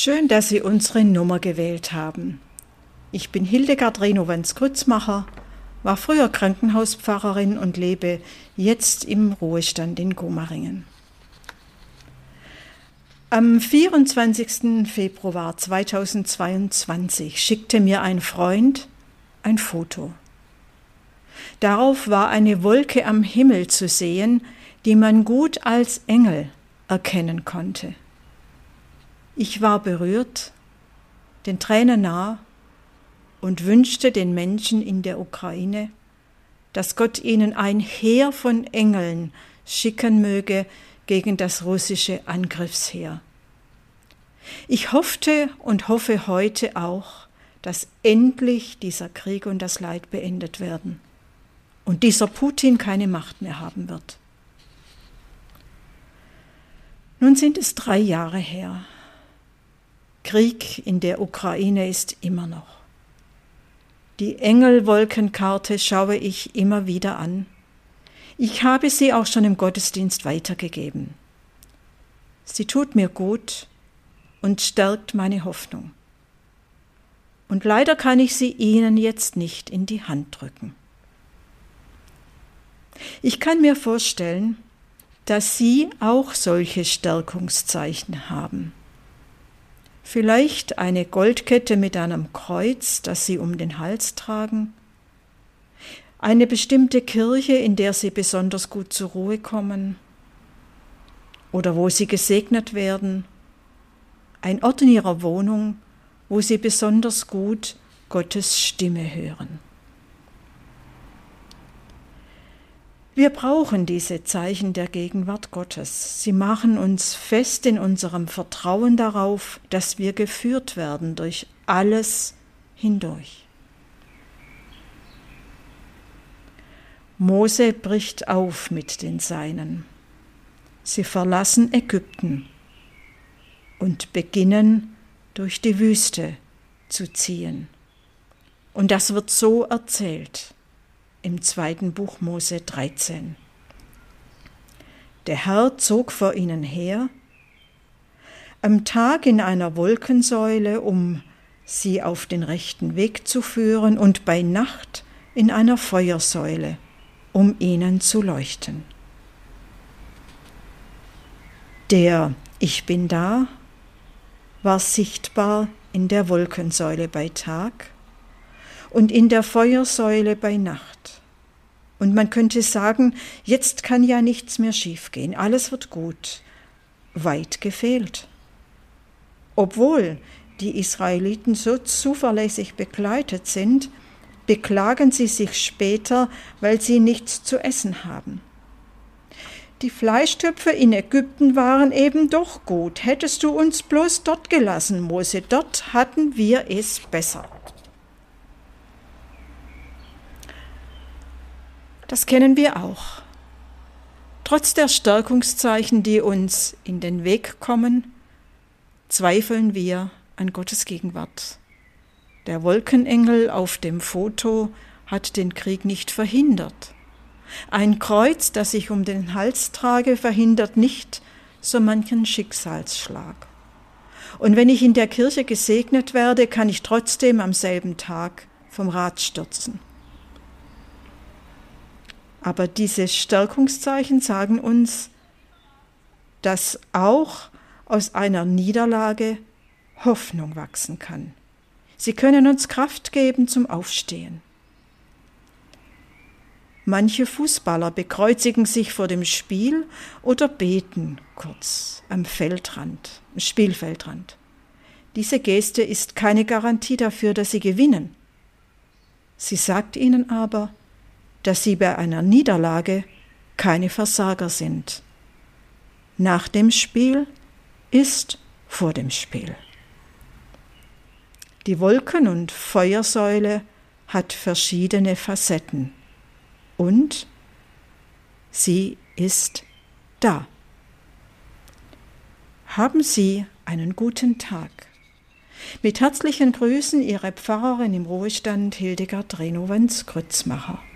Schön, dass Sie unsere Nummer gewählt haben. Ich bin Hildegard Renowans-Grützmacher, war früher Krankenhauspfarrerin und lebe jetzt im Ruhestand in Gomaringen. Am 24. Februar 2022 schickte mir ein Freund ein Foto. Darauf war eine Wolke am Himmel zu sehen, die man gut als Engel erkennen konnte. Ich war berührt, den Tränen nah und wünschte den Menschen in der Ukraine, dass Gott ihnen ein Heer von Engeln schicken möge gegen das russische Angriffsheer. Ich hoffte und hoffe heute auch, dass endlich dieser Krieg und das Leid beendet werden und dieser Putin keine Macht mehr haben wird. Nun sind es 3 Jahre her. Krieg in der Ukraine ist immer noch. Die Engelwolkenkarte schaue ich immer wieder an. Ich habe sie auch schon im Gottesdienst weitergegeben. Sie tut mir gut und stärkt meine Hoffnung. Und leider kann ich sie Ihnen jetzt nicht in die Hand drücken. Ich kann mir vorstellen, dass Sie auch solche Stärkungszeichen haben. Vielleicht eine Goldkette mit einem Kreuz, das Sie um den Hals tragen, eine bestimmte Kirche, in der Sie besonders gut zur Ruhe kommen oder wo Sie gesegnet werden, ein Ort in Ihrer Wohnung, wo Sie besonders gut Gottes Stimme hören. Wir brauchen diese Zeichen der Gegenwart Gottes. Sie machen uns fest in unserem Vertrauen darauf, dass wir geführt werden durch alles hindurch. Mose bricht auf mit den Seinen. Sie verlassen Ägypten und beginnen durch die Wüste zu ziehen. Und das wird so erzählt im 2. Buch Mose 13. Der Herr zog vor ihnen her, am Tag in einer Wolkensäule, um sie auf den rechten Weg zu führen, und bei Nacht in einer Feuersäule, um ihnen zu leuchten. Der Ich bin da war sichtbar in der Wolkensäule bei Tag und in der Feuersäule bei Nacht. Und man könnte sagen, jetzt kann ja nichts mehr schiefgehen, alles wird gut. Weit gefehlt. Obwohl die Israeliten so zuverlässig begleitet sind, beklagen sie sich später, weil sie nichts zu essen haben. Die Fleischtöpfe in Ägypten waren eben doch gut. Hättest du uns bloß dort gelassen, Mose, dort hatten wir es besser. Das kennen wir auch. Trotz der Stärkungszeichen, die uns in den Weg kommen, zweifeln wir an Gottes Gegenwart. Der Wolkenengel auf dem Foto hat den Krieg nicht verhindert. Ein Kreuz, das ich um den Hals trage, verhindert nicht so manchen Schicksalsschlag. Und wenn ich in der Kirche gesegnet werde, kann ich trotzdem am selben Tag vom Rad stürzen. Aber diese Stärkungszeichen sagen uns, dass auch aus einer Niederlage Hoffnung wachsen kann. Sie können uns Kraft geben zum Aufstehen. Manche Fußballer bekreuzigen sich vor dem Spiel oder beten kurz am Spielfeldrand. Diese Geste ist keine Garantie dafür, dass sie gewinnen. Sie sagt ihnen aber, dass sie bei einer Niederlage keine Versager sind. Nach dem Spiel ist vor dem Spiel. Die Wolken- und Feuersäule hat verschiedene Facetten und sie ist da. Haben Sie einen guten Tag. Mit herzlichen Grüßen, Ihre Pfarrerin im Ruhestand Hildegard Renowans-Grützmacher.